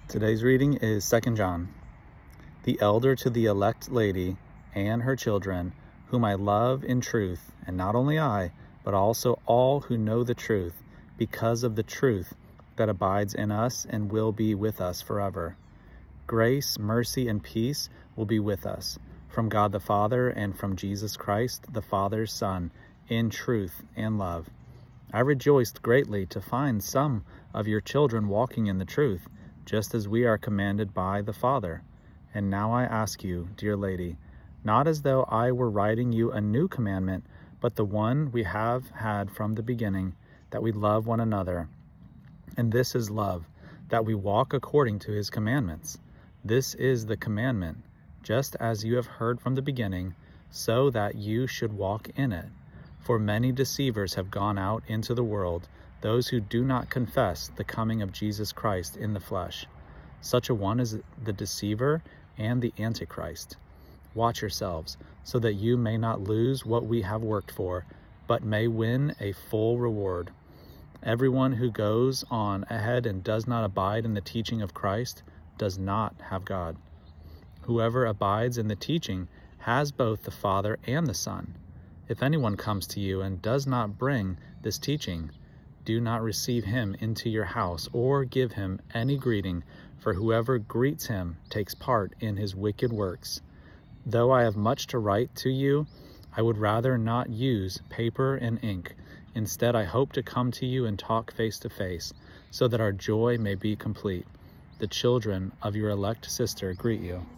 Today's reading is 2 John. The elder to the elect lady and her children, whom I love in truth, and not only I, but also all who know the truth, because of the truth that abides in us and will be with us forever. Grace, mercy, and peace will be with us, from God the Father and from Jesus Christ, the Father's Son, in truth and love. I rejoiced greatly to find some of your children walking in the truth, just as we are commanded by the Father. And now I ask you, dear lady, not as though I were writing you a new commandment, but the one we have had from the beginning, that we love one another. And this is love, that we walk according to his commandments. This is the commandment, just as you have heard from the beginning, so that you should walk in it. For many deceivers have gone out into the world, those who do not confess the coming of Jesus Christ in the flesh. Such a one is the deceiver and the Antichrist. Watch yourselves, so that you may not lose what we have worked for, but may win a full reward. Everyone who goes on ahead and does not abide in the teaching of Christ does not have God. Whoever abides in the teaching has both the Father and the Son. If anyone comes to you and does not bring this teaching, do not receive him into your house or give him any greeting, for whoever greets him takes part in his wicked works. Though I have much to write to you, I would rather not use paper and ink. Instead, I hope to come to you and talk face to face, so that our joy may be complete. The children of your elect sister greet you.